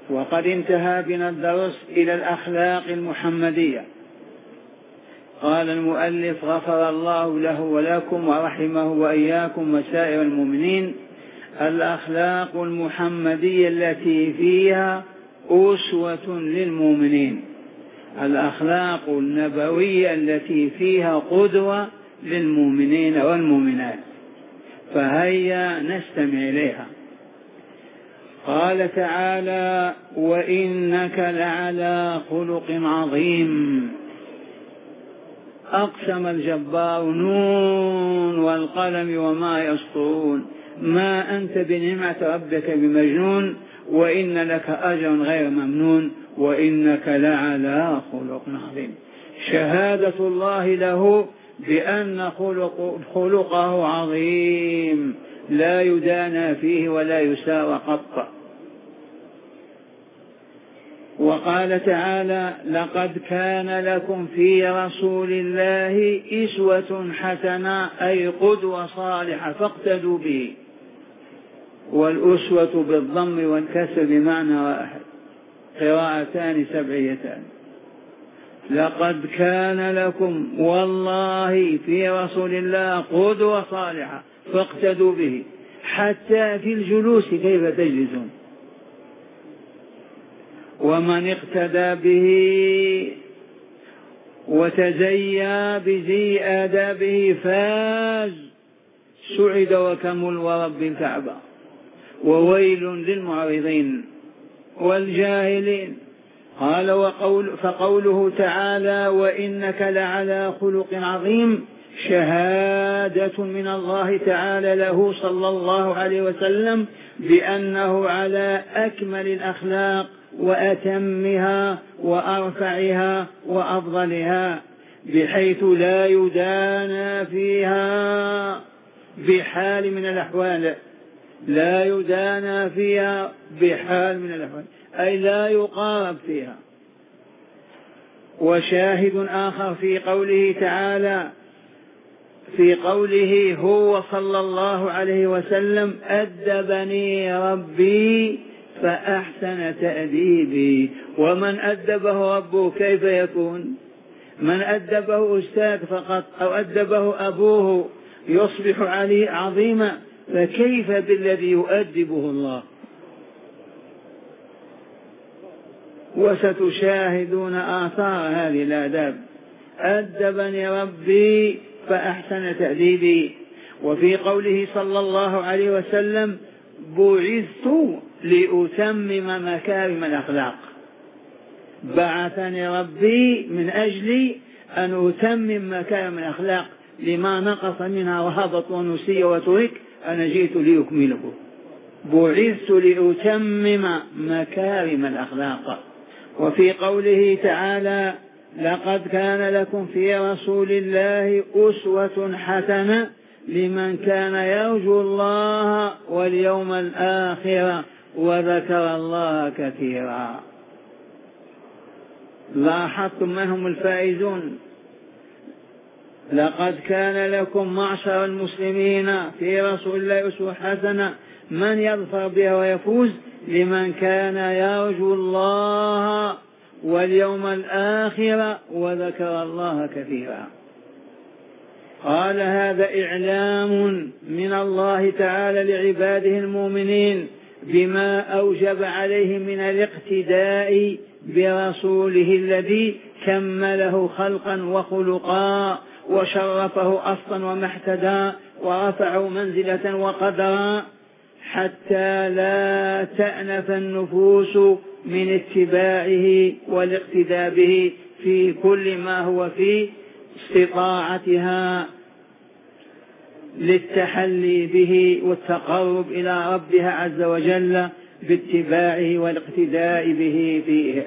وقد انتهى بنا الدرس إلى الأخلاق المحمدية. قال المؤلف غفر الله له ولكم ورحمه وإياكم وسائر المؤمنين: الأخلاق المحمدية التي فيها أسوة للمؤمنين، الأخلاق النبوية التي فيها قدوة للمؤمنين والمؤمنات. فهيا نستمع إليها. قال تعالى: وإنك لعلى خلق عظيم. أقسم الجبار: نون والقلم وما يسطرون، ما أنت بنعمة ربك بمجنون، وإن لك أجرا غير ممنون، وإنك لعلى خلق عظيم. شهادة الله له بأن خلقه عظيم لا يدانى فيه ولا يساوى قط. وقال تعالى: لقد كان لكم في رسول الله أسوة حسنة، أي قدوة صالحة فاقتدوا به. والأسوة بالضم والكسر بمعنى واحد، قراءتان سبعيتان. لقد كان لكم والله في رسول الله قدوة صالحة فاقتدوا به، حتى في الجلوس كيف تجلسون. ومن اقتدى به وتزيا بزي آدابه فاز، سعد وكمل ورب الكعبة. وويل للمعرضين والجاهلين. قال: فقوله تعالى: وإنك لعلى خلق عظيم، شهادة من الله تعالى له صلى الله عليه وسلم بأنه على أكمل الأخلاق وأتمها وأرفعها وأفضلها، بحيث لا يدانى فيها بحال من الأحوال، لا يدانى فيها بحال من الأحوال، أي لا يقارب فيها. وشاهد آخر في قوله تعالى، في قوله هو صلى الله عليه وسلم: أدبني ربي فأحسن تأديبي. ومن أدبه ربه كيف يكون؟ من أدبه أستاذ فقط أو أدبه أبوه يصبح عليه عظيما، فكيف بالذي يؤدبه الله؟ وستشاهدون آثار هذه الآداب. أدبني ربي فأحسن تأديبي. وفي قوله صلى الله عليه وسلم: بعثت لأتمم مكارم الأخلاق. بعثني ربي من أجل أن أتمم مكارم الأخلاق، لما نقص منها وهبط ونسي وترك أنا جئت لأكمله. بعثت لأتمم مكارم الأخلاق. وفي قوله تعالى: لقد كان لكم في رسول الله أسوة حسنة لمن كان يرجو الله واليوم الآخر وذكر الله كثيرا. لاحظتم من هم الفائزون؟ لقد كان لكم معشر المسلمين في رسول الله أسوة حسنة، من يظفر بها ويفوز؟ لمن كان يرجو الله واليوم الآخر وذكر الله كثيرا. قال: هذا إعلام من الله تعالى لعباده المؤمنين بما أوجب عليهم من الاقتداء برسوله الذي كمله خلقا وخلقا وشرفه أصلا ومحتدا ورفعه منزلة وقدرا، حتى لا تأنف النفوس من اتباعه والاقتداء به في كل ما هو في استطاعتها للتحلي به والتقرب إلى ربها عز وجل باتباعه والاقتداء به فيه.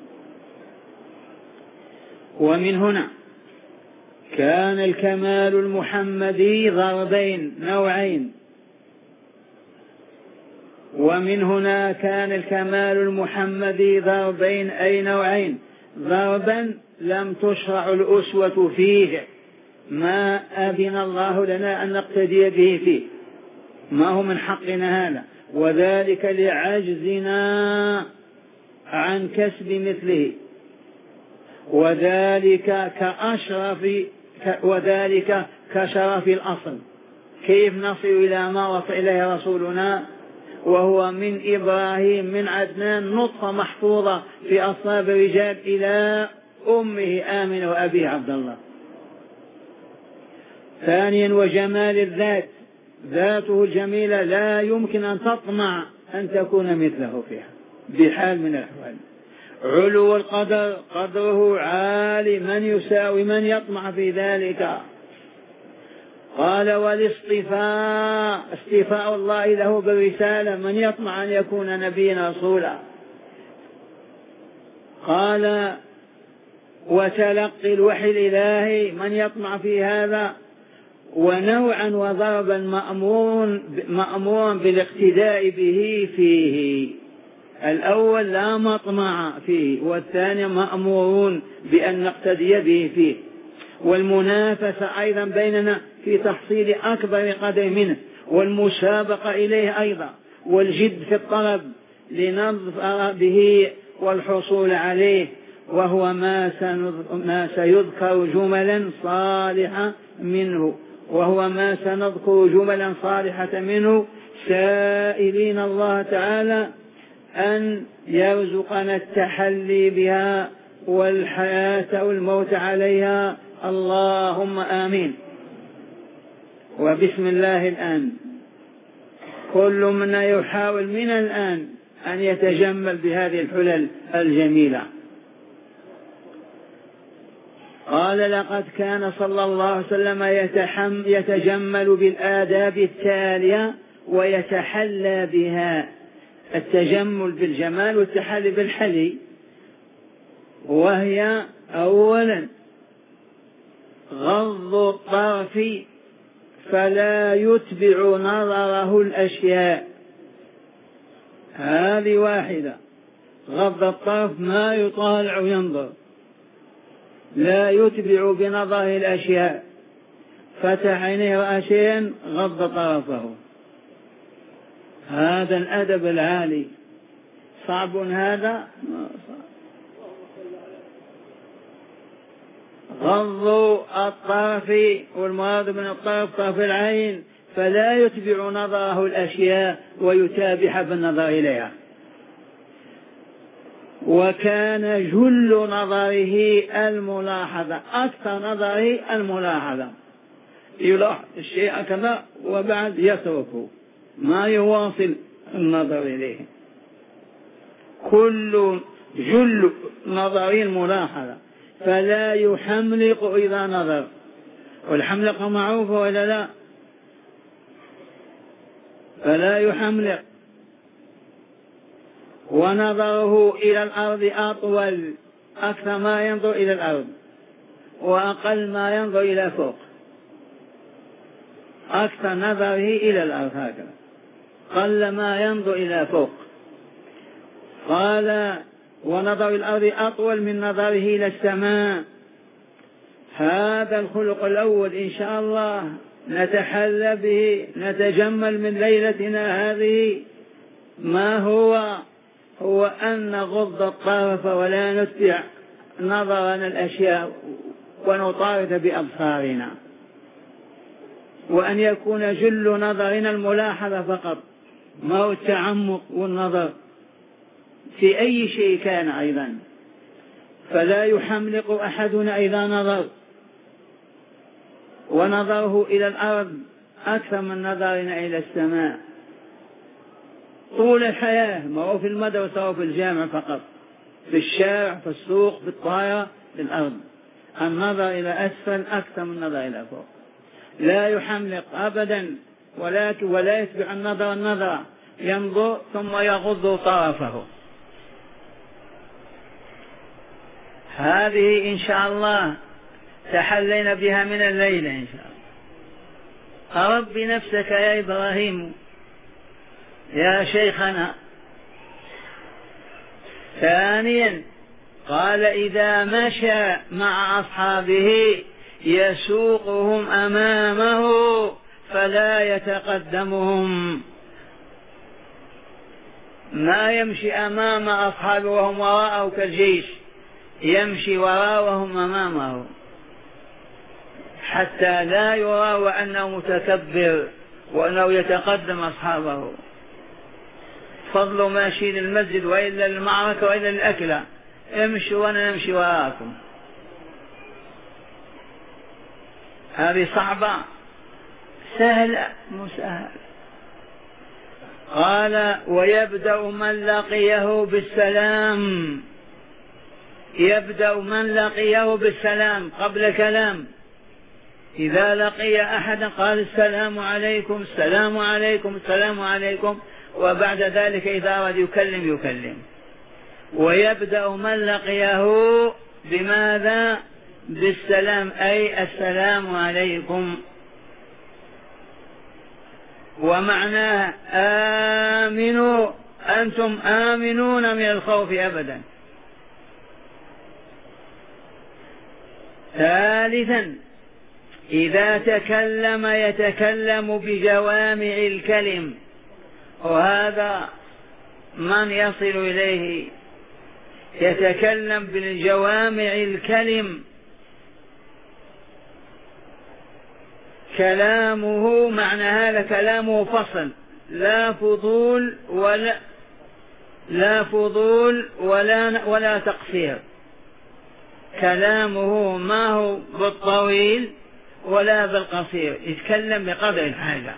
ومن هنا كان الكمال المحمدي ضربين نوعين. ومن هنا كان الكمال المحمدي ضربين أي نوعين: ضربا لم تشرع الأسوة فيه، ما أذن الله لنا أن نقتدي به فيه، ما هو من حقنا هذا، وذلك لعجزنا عن كسب مثله، وذلك كشرف الأصل. كيف نصل إلى ما وصل إليه رسولنا وهو من إبراهيم من عدنان نطفة محفوظة في أصلاب الرجال إلى أمه آمنة وأبيه عبد الله. ثانيا وجمال الذات، ذاته الجميلة لا يمكن أن تطمع أن تكون مثله فيها بحال من الأحوال. علو القدر، قدره عالي، من يساوي من يطمع في ذلك. قال والاصطفاء، اصطفاء الله له بالرسالة، من يطمع أن يكون نبيا رسولا. قال وتلقي الوحي الإلهي، من يطمع في هذا. ونوعا وضربا مأمورا بالاقتداء به فيه. الأول لا مطمع فيه، والثاني مأمورون بأن نقتدي به فيه. والمنافسة أيضا بيننا في تحصيل أكبر قدر منه، والمسابقة إليه أيضا، والجد في الطلب لنظفر به والحصول عليه، وهو ما سيذكر جملا صالحة منه، وهو ما سنذكر جملا صالحة منه، سائلين الله تعالى أن يرزقنا التحلي بها والحياة والموت عليها، اللهم آمين. وبسم الله الآن كل منا يحاول من الآن أن يتجمل بهذه الحلل الجميلة. قال لقد كان صلى الله عليه وسلم يتجمل بالآداب التالية ويتحلى بها. التجمل بالجمال والتحلي بالحلي، وهي أولا غض الطرف فلا يتبع نظره الأشياء. هذه واحدة، غض الطرف ما يطالع وينظر، لا يتبع بنظره الأشياء، فتح عينيه رأى شيئا غض طرفه. هذا الأدب العالي صعب، هذا غض الطرف، والمراد من الطرف طرف العين، فلا يتبع نظره الأشياء ويتابع بالنظر إليها. وكان جل نظره الملاحظة، أكثر نظره الملاحظة، يلاحظ الشيء كذا وبعد يتركه، ما يواصل النظر إليه. كل جل نظره الملاحظة، فلا يحملق إذا نظر. والحملقة معروفة ولا لا؟ فلا يحملق. ونظره إلى الأرض أطول، أكثر ما ينظر إلى الأرض، وأقل ما ينظر إلى فوق. أكثر نظره إلى الأرض هكذا، قل ما ينظر إلى فوق. قال ونظر الأرض أطول من نظره إلى السماء. هذا الخلق الأول إن شاء الله نتحلى به، نتجمل من ليلتنا هذه. ما هو أن نغض الطرف ولا نتبع نظرنا الأشياء ونطارد بأبصارنا، وأن يكون جل نظرنا الملاحظة فقط، ما هو التعمق والنظر في أي شيء كان أيضا. فلا يحملق أحدنا إذا نظر، ونظره إلى الأرض أكثر من نظرنا إلى السماء. طول الحياة، ما هو في المدرسة وفي الجامع فقط، في الشارع، في السوق، في الطائرة، في الأرض، النظر إلى أسفل أكثر من النظر إلى فوق. لا يحملق أبدا، ولا يتبع النظر، ينظر ثم يغض طرفه. هذه إن شاء الله تحلينا بها من الليلة إن شاء الله. أرب نفسك يا إبراهيم يا شيخنا. ثانيا قال إذا مشى مع أصحابه يسوقهم أمامه فلا يتقدمهم. ما يمشي أمام أصحابه وهم وراءه كالجيش، يمشي وراءه وهم أمامه حتى لا يرى وأنه متكبر وأنه يتقدم أصحابه. فضل ماشي للمسجد وإلا للمعركة وإلا للأكلة، امشوا وأنا نمشي وراءكم. هذه صعبة سهلة مسهل. قال ويبدأ من لقيه بالسلام، يبدأ من لقيه بالسلام قبل كلام. إذا لقي أحدا قال السلام عليكم السلام عليكم السلام عليكم، وبعد ذلك إذا أراد يكلم يكلم. ويبدأ من لقيه بماذا؟ بالسلام، أي السلام عليكم. ومعناه آمنوا، أنتم آمنون من الخوف أبدا. ثالثا إذا تكلم يتكلم بجوامع الكلم، وهذا من يصل إليه يتكلم بالجوامع الكلم. كلامه معنى هذا كلامه فصل، لا فضول ولا تقصير. كلامه ما هو بالطويل ولا بالقصير، يتكلم بقدر الحاجة.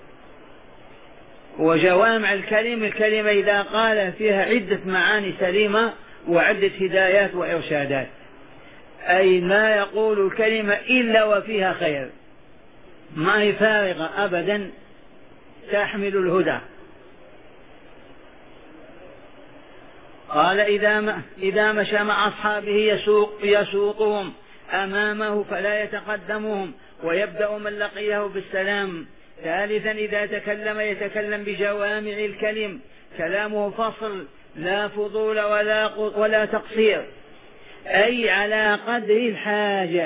وجوامع الكلمة إذا قال فيها عدة معاني سليمة وعدة هدايات وإرشادات، أي ما يقول الكلمة إلا وفيها خير، ما هي فارغة أبدا، تحمل الهدى. قال إذا مشى مع أصحابه يسوقهم أمامه فلا يتقدمهم، ويبدأ من لقيه بالسلام. ثالثا إذا تكلم يتكلم بجوامع الكلم، كلامه فصل لا فضول ولا تقصير، أي على قدر الحاجة.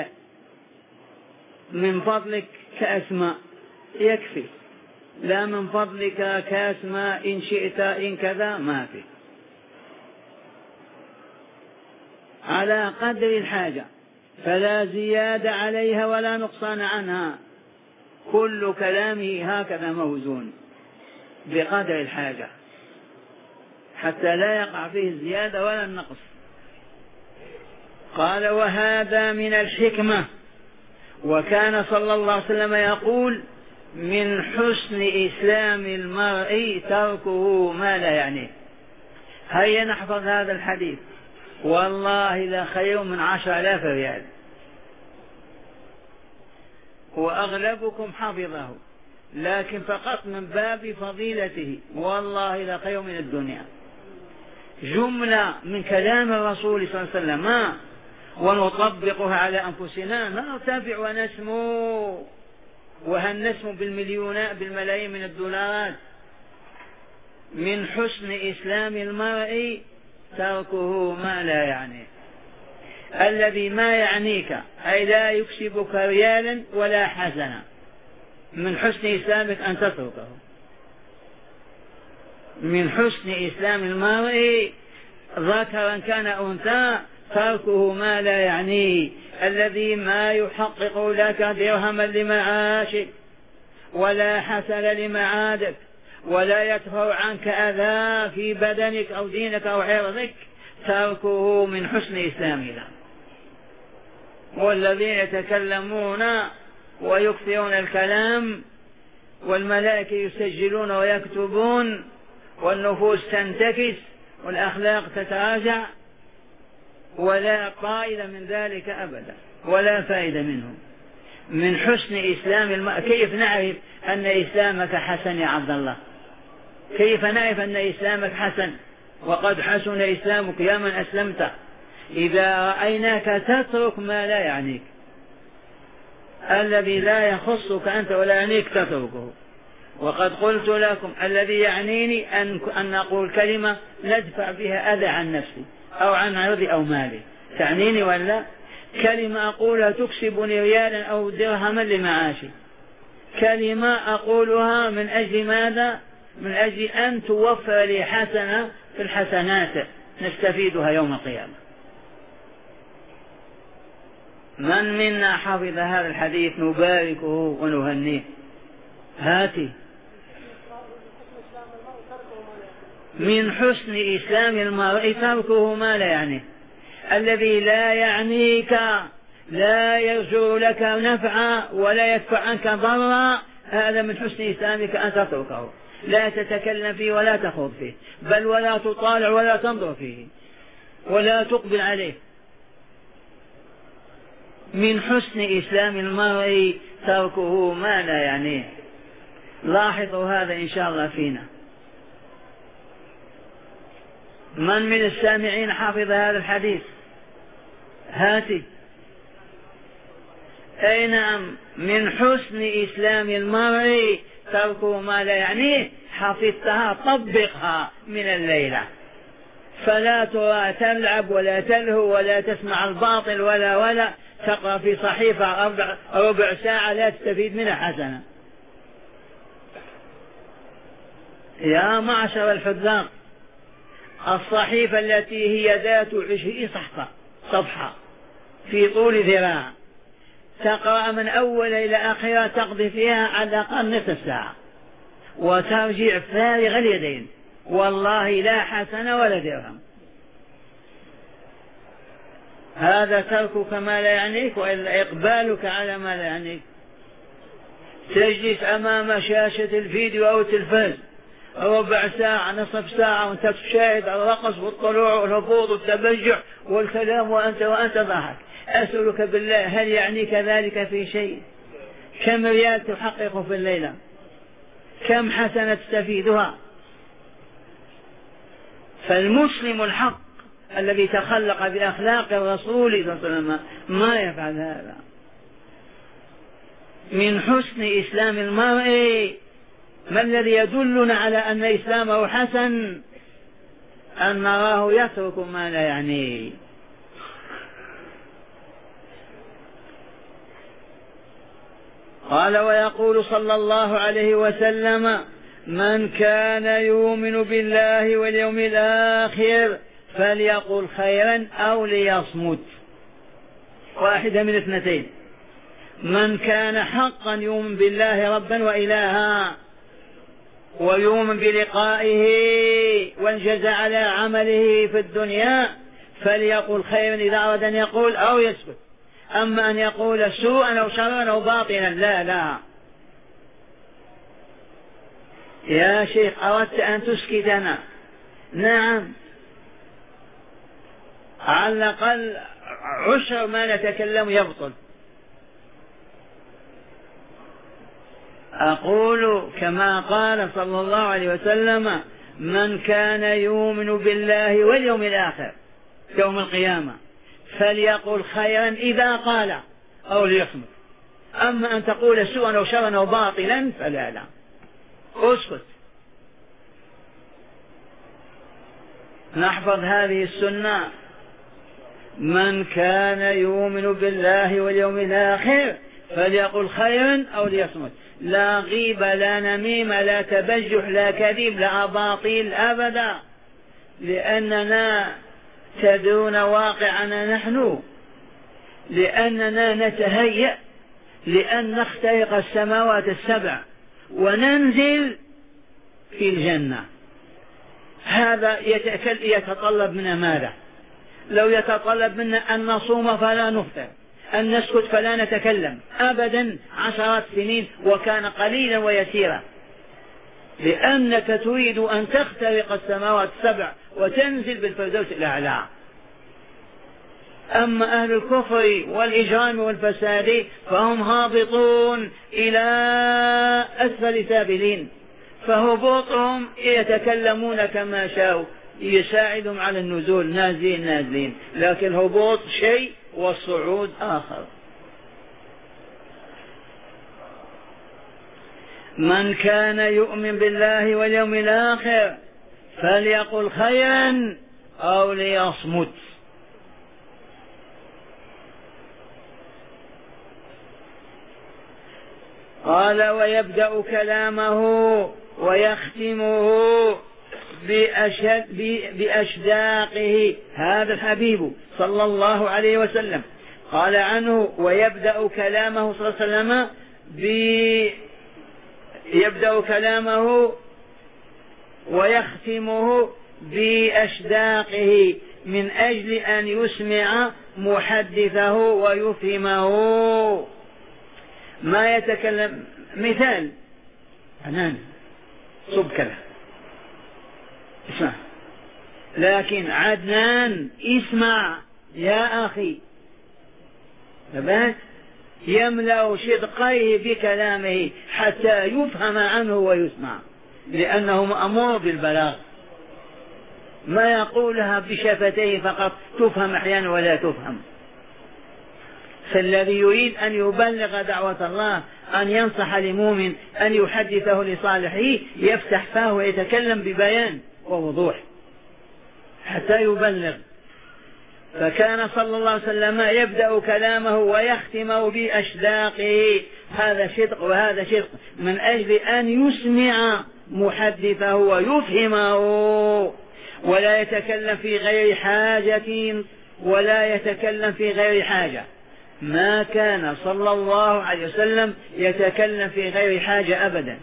من فضلك كأس ماء يكفي، لا من فضلك كأس ماء إن شئت إن كذا، ما في، على قدر الحاجة، فلا زيادة عليها ولا نقصان عنها. كل كلامه هكذا موزون بقدر الحاجة حتى لا يقع فيه الزيادة ولا النقص. قال وهذا من الحكمة. وكان صلى الله عليه وسلم يقول من حسن إسلام المرء تركه ما لا يعنيه. هيا نحفظ هذا الحديث، والله لخير من 10,000 ريال، وأغلبكم حفظه، لكن فقط من باب فضيلته، والله لخير من الدنيا. جملة من كلام الرسول صلى الله عليه وسلم ونطبقها على أنفسنا، نرتفع ونسمو، وهل نسمو بالملايين من الدولارات. من حسن إسلام المرء تركه ما لا يعنيه. الذي ما يعنيك أي لا يكسبك ريالا ولا حسنا، من حسن إسلامك أن تتركه. من حسن إسلام المرء ذكرا كان أنثى تركه ما لا يعنيه، الذي ما يحقق لك درهما لمعاشك ولا حسن لمعادك ولا يدفع عنك أذى في بدنك أو دينك أو عرضك، تركه من حسن إسلامنا. والذين يتكلمون ويكثرون الكلام والملائكة يسجلون ويكتبون والنفوس تنتكس والأخلاق تتراجع، ولا قائل من ذلك أبدا ولا فائدة منه. من حسن إسلام كيف نعرف أن إسلامك حسن يا عبد الله؟ كيف نعرف أن إسلامك حسن وقد حسن إسلامك يا من أسلمت؟ إذا رأيناك تترك ما لا يعنيك، الذي لا يخصك أنت ولا يعنيك تتركه. وقد قلت لكم الذي يعنيني أن نقول كلمة ندفع بها أذى عن نفسي أو عن عرضي أو مالي، تعنيني ولا؟ كلمة أقولها تكسبني ريالا أو درهما لمعاشي، كلمة أقولها من أجل ماذا؟ من أجل أن توفر لي حسنة في الحسنات نستفيدها يوم القيامة. من منا حفظ هذا الحديث نباركه ونهنيه؟ هاتي. من حسن إسلام المرء تركه ما لا يعنيه. الذي لا يعنيك، لا يرجو لك نفعا ولا يدفع عنك ضرا، هذا من حسن إسلامك أن تتركه، لا تتكلم فيه ولا تخوض فيه، بل ولا تطالع ولا تنظر فيه ولا تقبل عليه. من حسن إسلام المرء تركه ما لا يعنيه. لاحظوا هذا إن شاء الله فينا. من من السامعين حافظ هذا الحديث؟ هاتي. أي نعم، من حسن إسلام المرء تركه ما لا يعنيه. حفظتها طبقها من الليلة، فلا ترى تلعب ولا تلهو ولا تسمع الباطل ولا تقرأ في صحيفة ربع ساعة لا تستفيد منها حسنة. يا معشر الحذاق، الصحيفة التي هي ذات 20 صفحة في طول ذراع تقرأ من أول إلى آخرها، تقضي فيها على الأقل نصف ساعة وترجع فارغ اليدين، والله لا حسنة ولا درهم. هذا تركك ما لا يعنيك وإلا إقبالك على ما لا يعنيك. تجلس أمام شاشة الفيديو أو التلفاز ربع ساعة نصف ساعة وأنت تشاهد الرقص والطلوع والهبوط والتبجح والكلام وأنت ضاحك. أسألك بالله، هل يعنيك ذلك في شيء؟ كم ريال تحقق في الليلة؟ كم حسنة تستفيدها؟ فالمسلم الحق الذي تخلق بأخلاق الرسول صلى الله عليه وسلم ما يفعل هذا. من حسن إسلام المرء، ما الذي يدلنا على أن إسلامه حسن؟ أن نراه يترك ما لا يعنيه. قال: ويقول صلى الله عليه وسلم: من كان يؤمن بالله واليوم الآخر فليقل خيرا أو ليصمت. واحدة من اثنتين: من كان حقا يؤمن بالله ربا وإلها ويؤمن بلقائه والجزاء على عمله في الدنيا فليقل خيرا إذا أراد أن يقول أو يسكت. أما أن يقول سوءا أو شرا أو باطلا لا. يا شيخ أردت أن تسكتنا؟ نعم، على الأقل 10 ما نتكلم يبطل. أقول كما قال صلى الله عليه وسلم: من كان يؤمن بالله واليوم الآخر يوم القيامة فليقل خيرا إذا قال أو ليصمت. أما أن تقول سوءا أو شرا أو باطلا فلا، اسكت. نحفظ هذه السنة: من كان يؤمن بالله واليوم الآخر فليقل خيرا أو ليصمت. لا غيبة، لا نميمة، لا تبجح، لا كذب، لا أباطيل أبدا، لأننا تدرون واقعنا نحن، لأننا نتهيأ لأن نخترق السماوات السبع وننزل في الجنة. هذا يتطلب منا ماذا؟ لو يتطلب منا أن نصوم فلا نفطر، أن نسكت فلا نتكلم أبدا 10 سنين وكان قليلا ويسيرا، لأنك تريد أن تخترق السماوات السبع وتنزل بالفردوس الأعلى. أما أهل الكفر والإجرام والفساد فهم هابطون إلى أسفل سافلين، فهبوطهم يتكلمون كما شاءوا، يساعدهم على النزول، نازلين، لكن الهبوط شيء والصعود آخر. من كان يؤمن بالله واليوم الآخر فليقل خيرا أو ليصمت. قال: ويبدأ كلامه ويختمه بأشداقه. هذا الحبيب صلى الله عليه وسلم قال عنه: ويبدأ كلامه صلى الله عليه وسلم يبدأ كلامه ويختمه بأشداقه من أجل أن يسمع محدثه ويفهمه. ما يتكلم. مثال: أنان صب كذا، اسمع. لكن عدنان اسمع يا أخي، ثبات يملأ شدقيه بكلامه حتى يفهم عنه ويسمع، لأنه مأمور بالبلاغ، ما يقولها بشفتيه فقط تفهم أحيانا ولا تفهم. فالذي يريد أن يبلغ دعوة الله، أن ينصح لمؤمن، أن يحدثه لصالحه، يفتح فاه ويتكلم ببيان ووضوح حتى يبلغ. فكان صلى الله عليه وسلم يبدأ كلامه ويختمه بأشداقه، هذا صدق وهذا صدق، من أجل أن يسمع محدثه ويفهمه، ولا يتكلم في غير حاجة ولا يتكلم في غير حاجة. ما كان صلى الله عليه وسلم يتكلم في غير حاجة أبدا.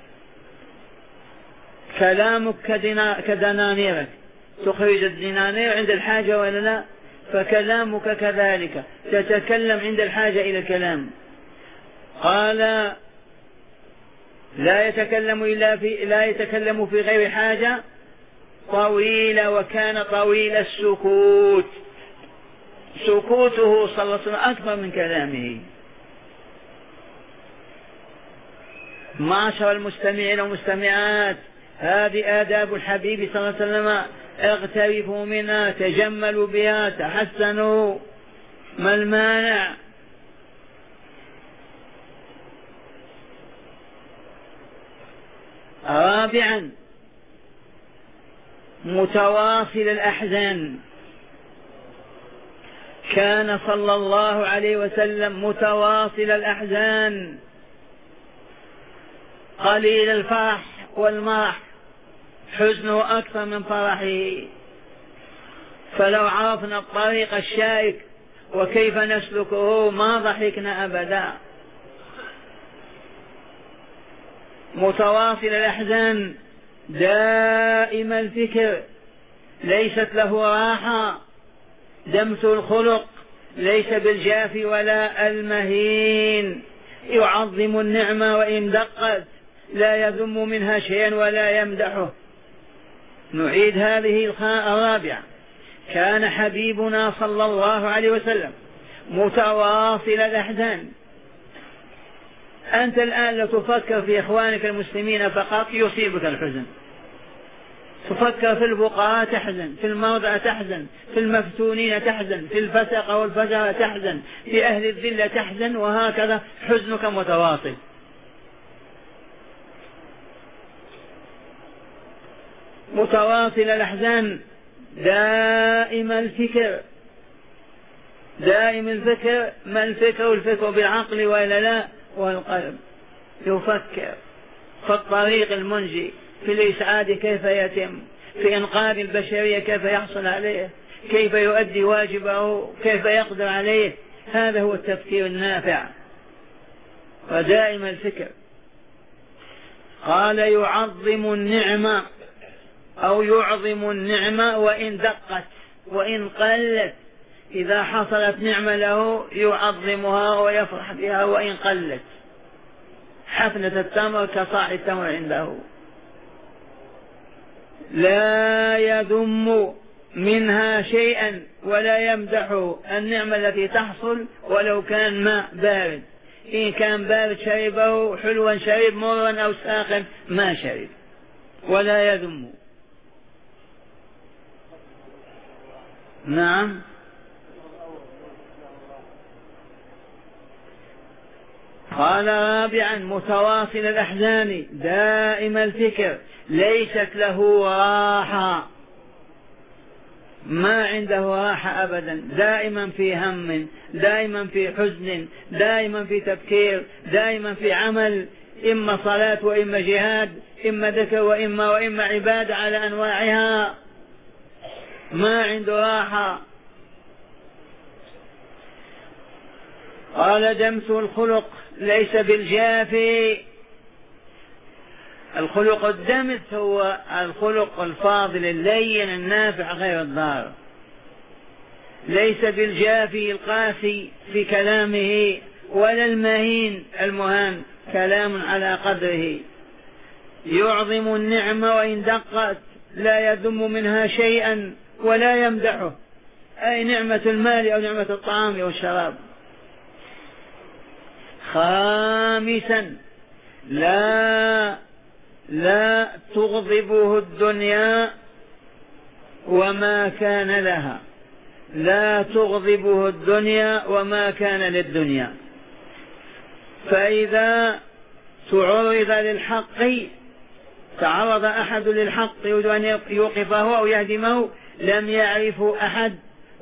كلامك كدنانيرك، تخرج الدنانير عند الحاجة ولا لا؟ فكلامك كذلك، تتكلم عند الحاجة إلى الكلام. قال: لا يتكلم في غير حاجة طويل، وكان طويل السكوت. سكوته صلى الله عليه وسلم أكبر من كلامه. معشر المستمعين والمستمعات، هذه آداب الحبيب صلى الله عليه وسلم، اغترفوا منها، تجملوا بها، تحسنوا، ما المانع؟ رابعا: متواصل الأحزان. كان صلى الله عليه وسلم متواصل الأحزان، قليل الفرح والمرح، حزنه أكثر من فرحه. فلو عرفنا الطريق الشائك وكيف نسلكه ما ضحكنا أبدا. متواصل الأحزان، دائم الفكر، ليست له راحة، دمث الخلق، ليس بالجاف ولا المهين، يعظم النعمة وإن دقت، لا يذم منها شيئا ولا يمدحه. نعيد هذه الرابعة: كان حبيبنا صلى الله عليه وسلم متواصل الأحزان. أنت الآن لو تفكر في إخوانك المسلمين فقط يصيبك الحزن، تفكر في الفقراء تحزن، في المرضى تحزن، في المفتونين تحزن، في الفسق والفجر تحزن، في أهل الذلة تحزن، وهكذا حزنك متواصل. متواصل الأحزان، دائم الفكر. دائم الفكر، ما الفكر؟ الفكر بالعقل ولا لا؟ والقلب. يفكر في الطريق المنجي، في الإسعاد كيف يتم، في إنقاذ البشرية كيف يحصل عليه، كيف يؤدي واجبه، كيف يقدر عليه. هذا هو التفكير النافع، ودائم الفكر. قال: يعظم النعمة أو يعظم النعمة وإن دقت وإن قلت. إذا حصلت نعمة له يعظمها ويفرح بها وإن قلت. حفنة التمر كصاع التمر عنده. لا يذم منها شيئا ولا يمدح النعمة التي تحصل ولو كان ماء بارد، إن كان بارد شربه، حلوا شرب، مرا أو ساخن ما شرب، ولا يذم. نعم. قال: رابعا: متواصل الأحزان، دائم الفكر، ليست له راحة، ما عنده راحة أبدا، دائما في هم، دائما في حزن، دائما في تفكير، دائما في عمل، إما صلاة وإما جهاد، إما ذكر وإما عبادة على أنواعها، ما عنده راحة. قال دمس الخلق ليس بالجافي. الخلق الدمس هو الخلق الفاضل اللين النافع غير الضار، ليس بالجافي القاسي في كلامه ولا المهين المهان، كلام على قدره، يعظم النعمة وإن دقت، لا يذم منها شيئا ولا يمدحه، أي نعمة المال أو نعمة الطعام والشراب. خامسا لا تغضبه الدنيا وما كان لها، لا تغضبه الدنيا وما كان للدنيا. فإذا تعرض للحق، تعرض أحد للحق يريد أن يوقفه أو يهدمه، لم يعرف أحد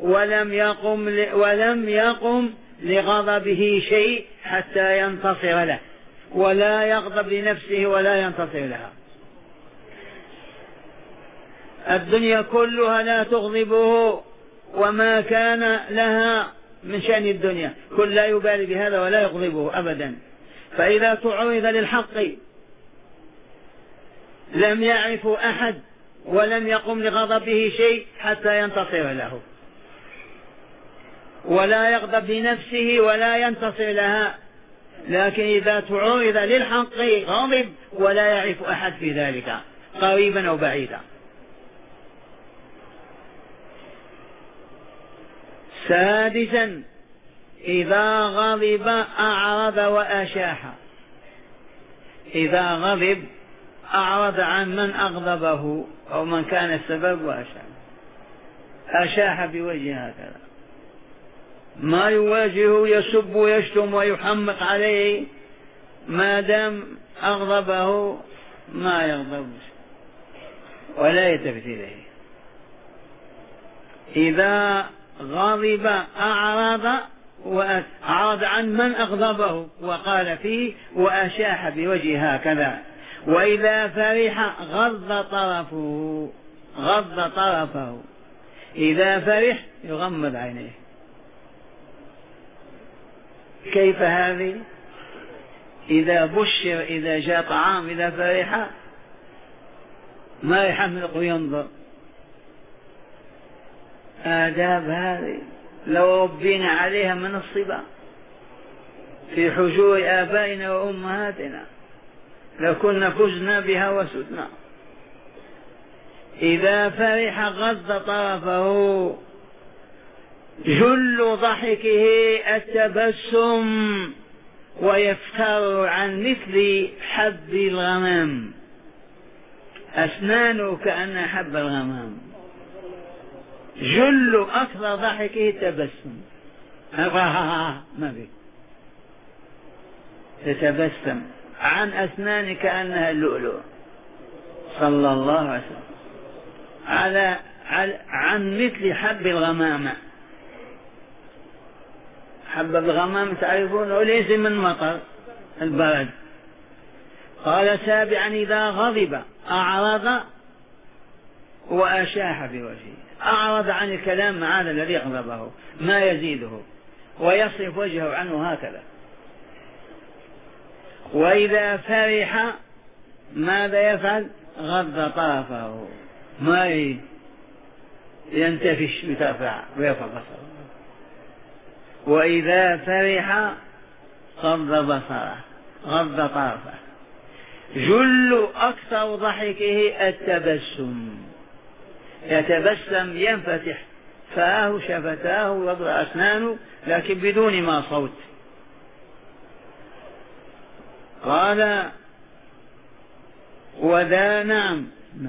ولم يقم لغضبه شيء حتى ينتصر له، ولا يغضب لنفسه ولا ينتصر لها. الدنيا كلها لا تغضبه وما كان لها من شأن الدنيا، كل لا يبالي بهذا ولا يغضبه أبدا. فإذا تعرض للحق لم يعرف أحد ولم يقم لغضبه شيء حتى ينتصر له، ولا يغضب لنفسه ولا ينتصر لها. لكن إذا تعرض للحق غضب ولا يعرف أحد في ذلك، قريبا أو بعيدا. سادسا إذا غضب أعرض وأشاح. إذا غضب أعرض عن من أغضبه أو من كان السبب وأشاح، أشاح بوجهه هكذا، ما يواجهه يسب ويشتم ويحمق عليه، ما دام أغضبه ما يغضب ولا يلتفت إليه. إذا غضب أعرض عن من أغضبه وقال فيه وأشاح بوجهه هكذا. وإذا فرح غض طرفه، إذا فرح يغمض عينيه. كيف هذه؟ إذا بشر، إذا جاء طعام، إذا فرح ما يحمق وينظر. آداب هذه لو ربينا عليها من الصبا في حجور آبائنا وأمهاتنا لكنا فزنا بها وسدنا. إذا فرح غض طرفه، جل ضحكه التبسم، ويفتر عن مثل حب الغمام، أسنانه كأن حب الغمام. جل أكثر ضحكه التبسم، ما بي تتبسم عن أسنان كأنها اللؤلؤ صلى الله عليه وسلم، عن مثل حب الغمامة. حب الغمام تعرفونه ليس من مطر البرد. قال سابعا إذا غضب أعرض وأشاح بوجهه، أعرض عن الكلام مع هذا الذي غضبه ما يزيده ويصرف وجهه عنه هكذا. وإذا فرح ماذا يفعل؟ غض طرفه، ما ينتفش بطرفه ويرفع بصره. وإذا فرح غض طرفه. جل أكثر ضحكه التبسم، يتبسم ينفتح فاه شفتاه وضع أسنانه لكن بدون ما صوت. قال وذا نعم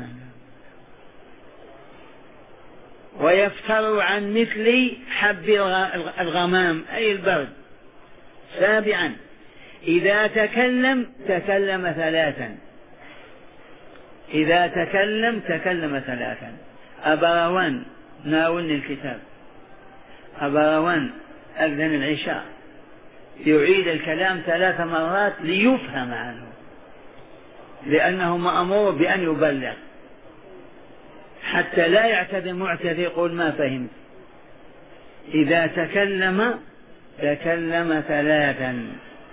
ويفتر عن مثل حب الغمام أي البرد. سابعا إذا تكلم ثلاثا، إذا تكلم ثلاثا. أبروان ناولني الكتاب، أبروان أذن العشاء يعيد الكلام 3 مرات ليفهم عنه لأنه مأمور بأن يبلغ حتى لا يعتذر معتذر يقول ما فهمت. إذا تكلم تكلم ثلاثا،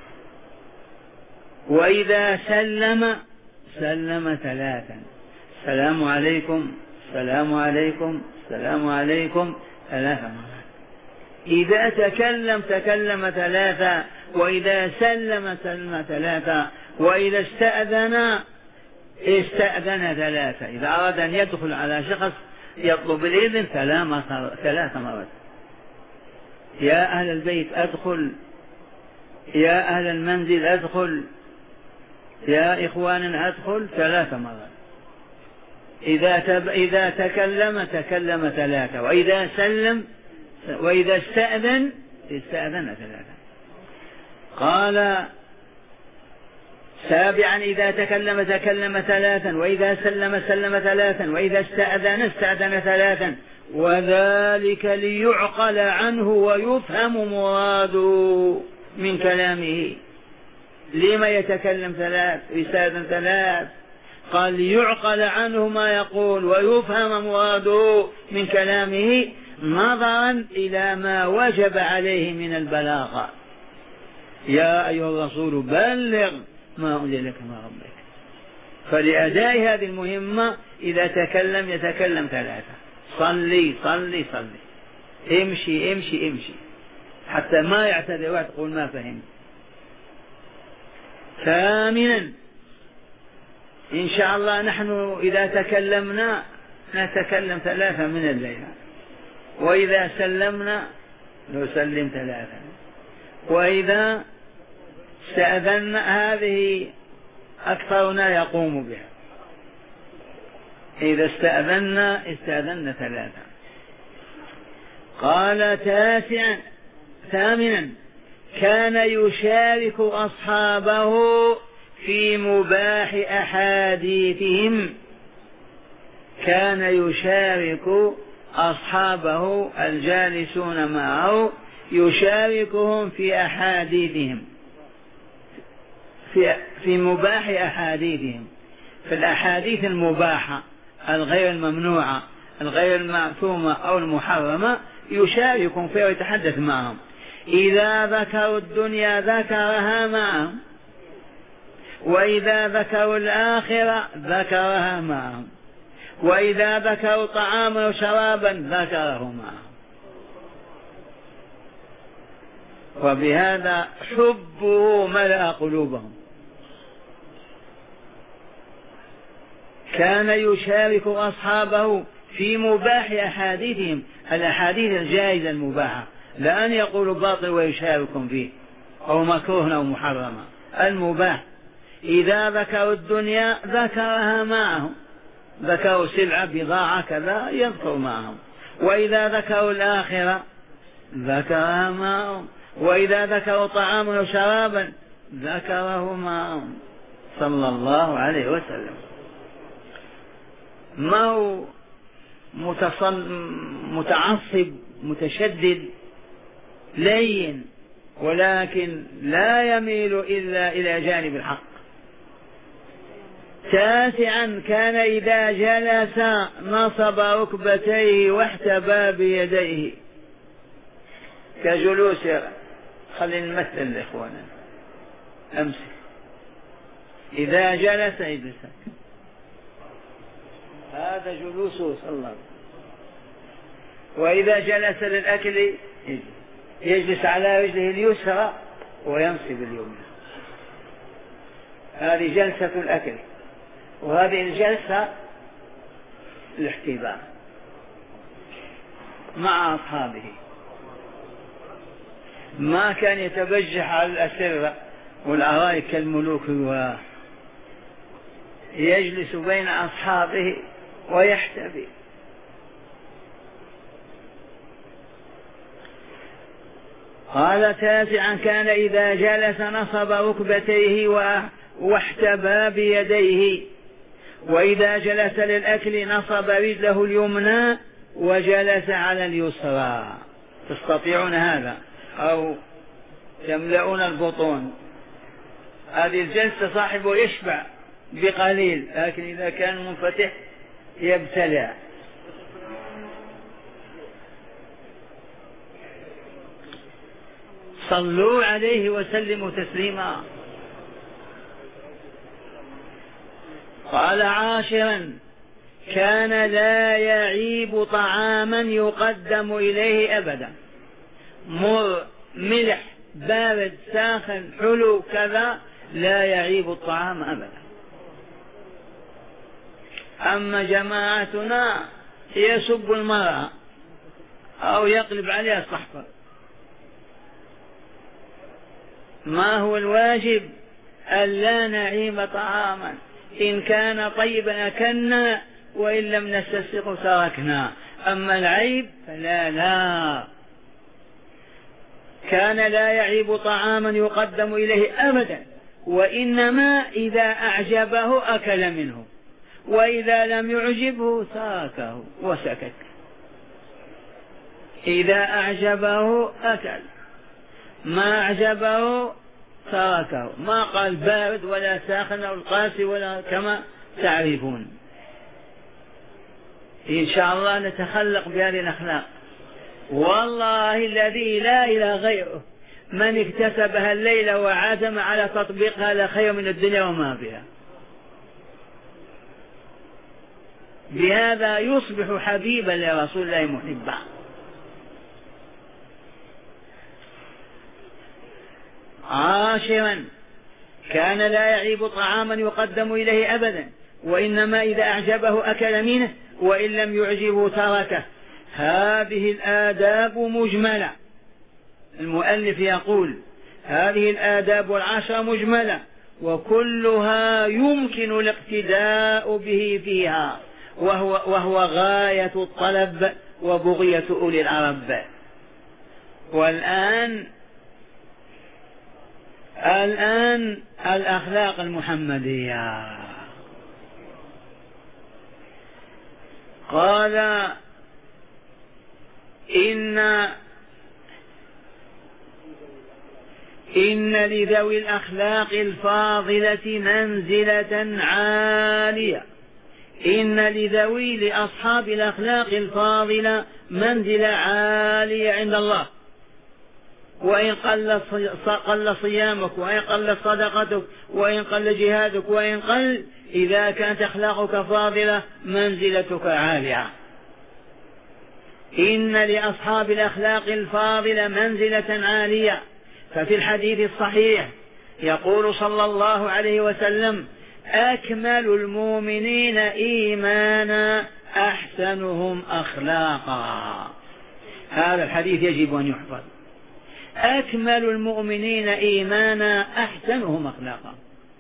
وإذا سلم سلم ثلاثا، السلام عليكم السلام عليكم السلام عليكم 3 مرات. إذا تكلم تكلم 3، وإذا سلم سلم 3، وإذا استأذن استأذن 3. إذا أراد أن يدخل على شخص يطلب الإذن 3 مرات. يا أهل البيت أدخل، يا أهل المنزل أدخل، يا إخواننا أدخل 3 مرات. إذا تكلم تكلم 3، وإذا سلم وإذا استأذن استأذن 3. قال 7: إذا تكلم تكلم 3، وإذا سلم سلم 3، وإذا استأذن استأذن 3، وذلك ليعقل عنه ويفهم مراده من كلامه. لما يتكلم 3 ويستأذن 3؟ قال ليعقل عنه ما يقول ويفهم مراده من كلامه، نظرا إلى ما وجب عليه من البلاغة. يا أيها الرسول بلغ ما أنزل لك من ربك. فلأداء هذه المهمة إذا تكلم يتكلم 3: صلي صلي صلي، امشي امشي امشي، حتى ما يعتذر واحد يقول ما فهم. 8: إن شاء الله نحن إذا تكلمنا نتكلم 3 من الليل، وإذا سلمنا نسلم 3، وإذا استأذنا هذه أكثرنا يقوم بها. إذا استأذنا استأذنا 3. قال 8: كان يشارك أصحابه في مباح أحاديثهم. كان يشارك أصحابه الجالسون معه، يشاركهم في أحاديثهم، في مباح أحاديثهم، في الأحاديث المباحة الغير الممنوعة الغير المعثومة أو المحرمة، يشاركهم فيها ويتحدث معهم. إذا ذكروا الدنيا ذكرها معهم، وإذا ذكروا الآخرة ذكرها معهم، وإذا ذكروا طعاما وشرابا ذكره معهم. وبهذا حبه ملأ قلوبهم. كان يشارك أصحابه في مباح أحاديثهم، الأحاديث الجائزة المباحة، لا أن يقول باطل ويشاركهم فيه أو مكروه أو محرمة، المباح. إذا ذكروا الدنيا ذكرها معهم، ذكروا سلعة بضاعة كذا يذكر معهم، وإذا ذكروا الآخرة ذكرها معهم، وإذا ذكروا طعاما وشرابا ذكره معهم صلى الله عليه وسلم. ما هو متعصب متشدد لين، ولكن لا يميل إلا إلى جانب الحق. 9: كان إذا جلس نصب ركبتيه واحتبى بيديه كجلوس. خلينا نمثل لإخواننا. أمسك، إذا جلس يجلس، هذا جلوسه صلى الله عليه وسلم. وإذا جلس للأكل يجلس على رجله اليسرى وينصب اليمنى. هذه جلسة الأكل، وهذه الجلسة الاحتباء مع أصحابه. ما كان يتبجح على الأسرة والأرائك كالملوك، يجلس بين أصحابه ويحتبي. قال 9: كان إذا جلس نصب ركبتيه واحتبى بيديه، وإذا جلس للأكل نصب رجله اليمنى وجلس على اليسرى. تستطيعون هذا أو تملؤون البطون. هذه الجلسة صاحبه يشبع بقليل، لكن إذا كان منفتح يبتلع. صلوا عليه وسلموا تسليما. قال عاشرا: كان لا يعيب طعاما يقدم إليه أبدا، مر، ملح، بارد، ساخن، حلو، كذا، لا يعيب الطعام أبدا. أما جماعتنا يسب المرأة أو يقلب عليها الصحفة. ما هو الواجب؟ ألا نعيب طعاما، إن كان طيبا أكلنا وإن لم نستسق تركنا، أما العيب فلا. كان لا يعيب طعاما يقدم إليه أبدا، وإنما إذا أعجبه أكل منه، وإذا لم يعجبه تركه وسكت. إذا أعجبه أكل، ما أعجبه تركه، ما قال بارد ولا ساخن أو القاسي ولا كما تعرفون. إن شاء الله نتخلق بهذه الأخلاق. والله الذي لا إله غيره من اكتسبها الليلة وعزم على تطبيقها لخير من الدنيا وما بها. بهذا يصبح حبيبا لرسول الله محبا. عاشرا: كان لا يعيب طعاما يقدم إليه أبدا، وإنما إذا أعجبه أكل منه، وإن لم يعجبه تركه. هذه الآداب مجملة. المؤلف يقول: هذه الآداب العشر مجملة، وكلها يمكن الاقتداء به فيها، وهو غاية الطلب وبغية أولي العرب. والآن الأخلاق المحمدية. قال: إن لذوي الأخلاق الفاضلة منزلة عالية. لأصحاب الأخلاق الفاضلة منزلة عالية عند الله، وإن قل صيامك، وإن قل صدقتك، وإن قل جهادك، وإن قل، إذا كانت أخلاقك فاضلة منزلتك عالية. إن لأصحاب الأخلاق الفاضلة منزلة عالية. ففي الحديث الصحيح يقول صلى الله عليه وسلم: أكمل المؤمنين إيمانا أحسنهم أخلاقا. هذا الحديث يجب أن يحفظ. أكمل المؤمنين إيمانا أحسنهم أخلاقا.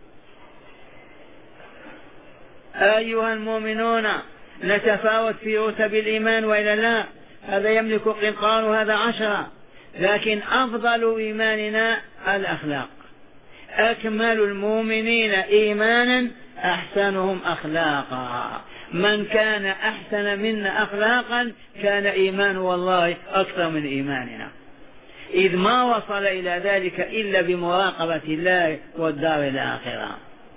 أيها المؤمنون، نتفاوت في رتب الإيمان وإلا لا؟ هذا يملك قنطار وهذا 10، لكن أفضل إيماننا الأخلاق. أكمل المؤمنين إيمانا أحسنهم أخلاقا. من كان أحسن منا أخلاقا كان إيمانه والله أكثر من إيماننا، إذ ما وصل إلى ذلك إلا بمراقبة الله والدار الآخرة.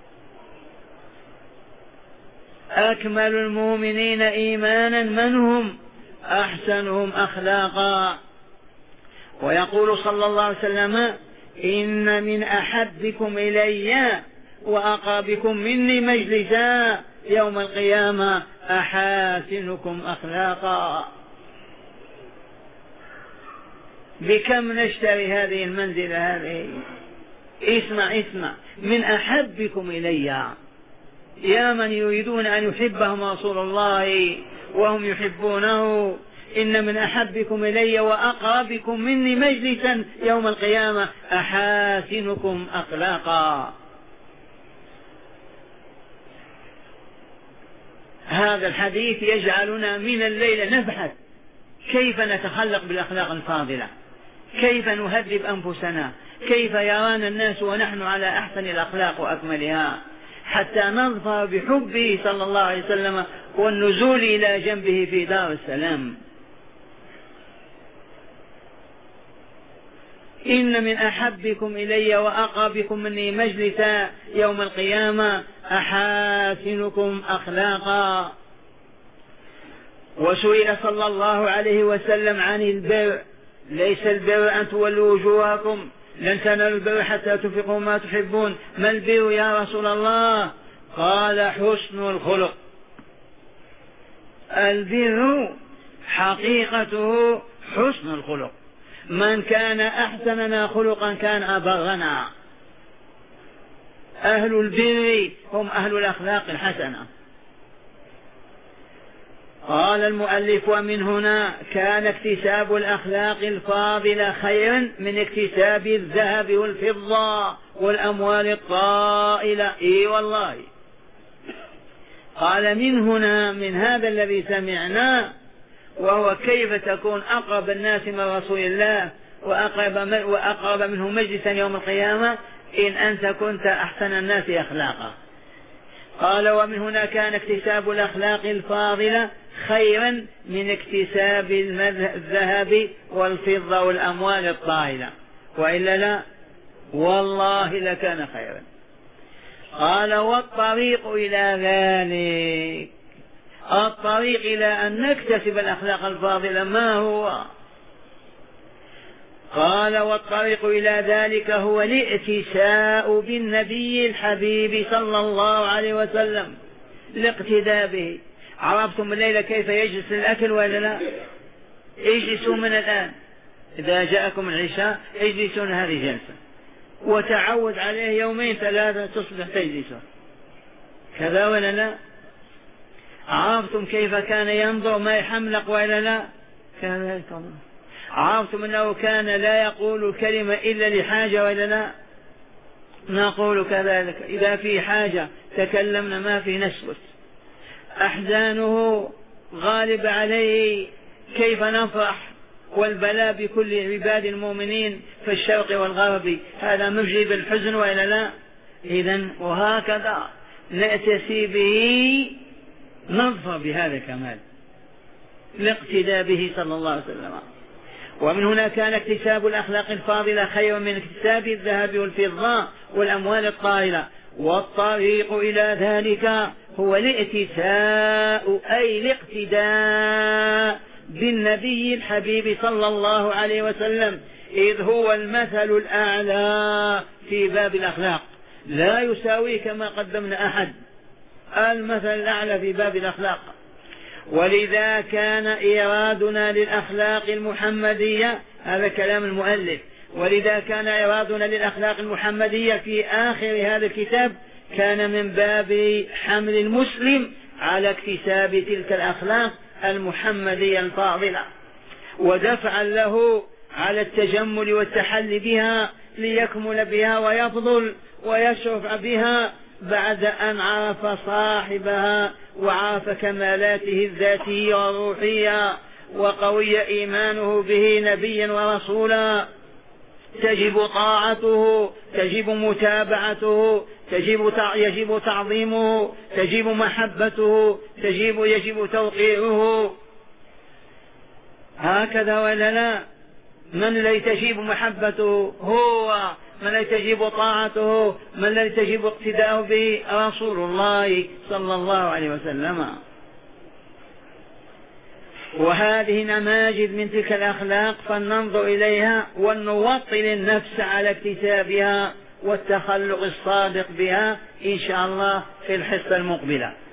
أكمل المؤمنين إيمانا من هم؟ أحسنهم أخلاقا. ويقول صلى الله عليه وسلم: إن من أحبكم إلي وأقربكم مني مجلسا يوم القيامة أحاسنكم أخلاقا. بكم نشتري هذه المنزلة هذه؟ اسمع، من أحبكم إلي، يا من يريدون أن يحبهم رسول الله وهم يحبونه. إن من أحبكم إلي وأقربكم مني مجلسا يوم القيامة أحاسنكم أخلاقا. هذا الحديث يجعلنا من الليلة نبحث كيف نتخلق بالأخلاق الفاضلة، كيف نهذب أنفسنا، كيف يرانا الناس ونحن على أحسن الأخلاق وأكملها، حتى نظفر بحبه صلى الله عليه وسلم والنزول إلى جنبه في دار السلام. إن من أحبكم إلي وأقربكم مني مجلسا يوم القيامة أحاسنكم أخلاقا. وسئل صلى الله عليه وسلم عن البر: ليس البر أن تولوا وجوهكم، لن تنالوا البر حتى تنفقوا ما تحبون. ما البر يا رسول الله؟ قال: حسن الخلق. البر حقيقته حسن الخلق، من كان أحسننا خلقا كان أبرنا. أهل البر هم أهل الأخلاق الحسنة. قال المؤلف: ومن هنا كان اكتساب الأخلاق الفاضلة خيرا من اكتساب الذهب والفضة والأموال الطائلة. إي والله. قال: من هنا، من هذا الذي سمعنا، وهو كيف تكون أقرب الناس من رسول الله وأقرب منه مجلسا يوم القيامة إن أنت كنت أحسن الناس أخلاقا. قال: ومن هنا كان اكتساب الأخلاق الفاضلة خيرا من اكتساب الذهب والفضة والأموال الطائلة، وإلا لا والله لكان خيرا. قال: والطريق إلى ذلك، الطريق إلى أن نكتسب الأخلاق الفاضلة ما هو؟ قال: والطريق إلى ذلك هو الائتساء بالنبي الحبيب صلى الله عليه وسلم، الاقتداء به. عرفتم الليلة كيف يجلس الأكل ولا لا؟ اجلسوا من الآن، إذا جاءكم العشاء اجلسون هذه جلسة، وتعود عليه يومين ثلاثة تصبح تجلسون، كذا ولا لا؟ عرفتم كيف كان ينظر ما يحملق ولا لا؟ كذلك. عرفتم أنه كان لا يقول الكلمة إلا لحاجة ولا لا؟ نقول كذلك، إذا في حاجة تكلمنا، ما في نسكت. أحزانه غالب عليه، كيف نفرح والبلاء بكل عباد المؤمنين في الشرق والغرب، هذا مجلب الحزن ولا لا؟ إذن وهكذا نأتسي به، نظفر بهذا الكمال، الاقتداء به صلى الله عليه وسلم. ومن هنا كان اكتساب الأخلاق الفاضلة خير من اكتساب الذهب والفضة والأموال الطائلة. والطريق إلى ذلك هو الائتساء أي الاقتداء بالنبي الحبيب صلى الله عليه وسلم، إذ هو المثل الأعلى في باب الأخلاق، لا يساوي كما قدمنا أحد، المثل الأعلى في باب الأخلاق. ولذا كان إيرادنا للأخلاق المحمدية، هذا كلام المؤلف، ولذا كان إيرادنا للأخلاق المحمدية في آخر هذا الكتاب كان من باب حمل المسلم على اكتساب تلك الأخلاق المحمدية الفاضلة، ودفعا له على التجمل والتحلي بها ليكمل بها ويفضل ويشرف بها بعد أن عرف صاحبها وعرف كمالاته الذاتية والروحية وقوي إيمانه به نبيا ورسولا. تجب طاعته، تجب متابعته، يجب تعظيمه، تجب محبته، يجب توقيعه، هكذا ولا لا؟ من الذي تجب محبته؟ هو. من الذي تجب طاعته؟ من الذي تجب اقتداءه به؟ رسول الله صلى الله عليه وسلم. وهذه نماذج من تلك الأخلاق فلننظر إليها ونوطن النفس على اكتسابها والتخلق الصادق بها إن شاء الله في الحصة المقبلة.